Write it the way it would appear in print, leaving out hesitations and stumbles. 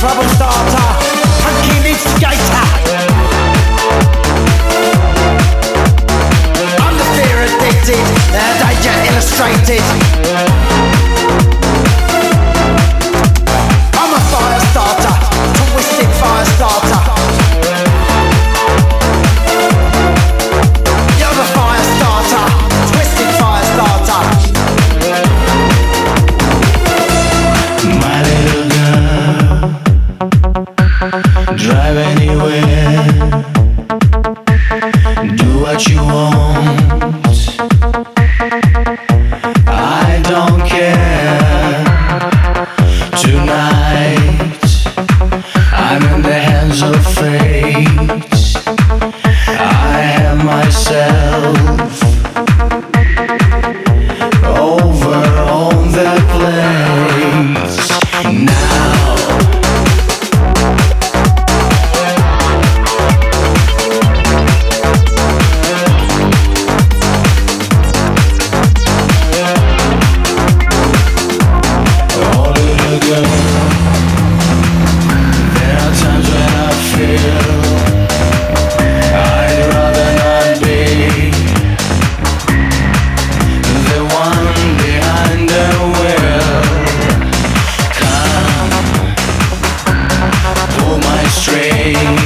trouble starter, punky instigator. I'm the fear addicted, danger illustrated. I'm a fire starter, twisted fire starter. You're the fire starter, twisted fire starter. My little girl, drive anywhere, do what you want. I don't care. Tonight I'm in the hands of fate. I have myself over on that place now. Straight